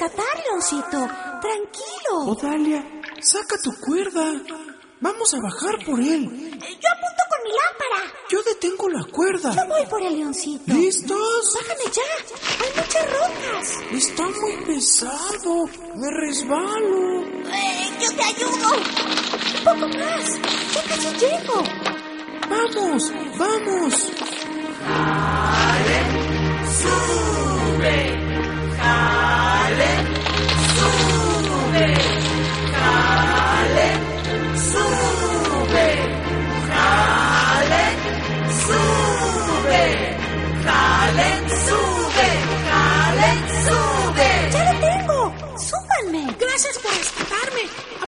rescatar, Leoncito. Tranquilo. Odalia, saca tu cuerda. Vamos a bajar por él. Yo apunto con mi lámpara. Yo detengo la cuerda. Yo voy por el Leoncito. ¿Listos? Bájame ya. Hay muchas rocas. Está muy pesado. Me resbalo. Yo te ayudo. Un poco más. Ya casi llego. ¡Vamos! ¡Vamos!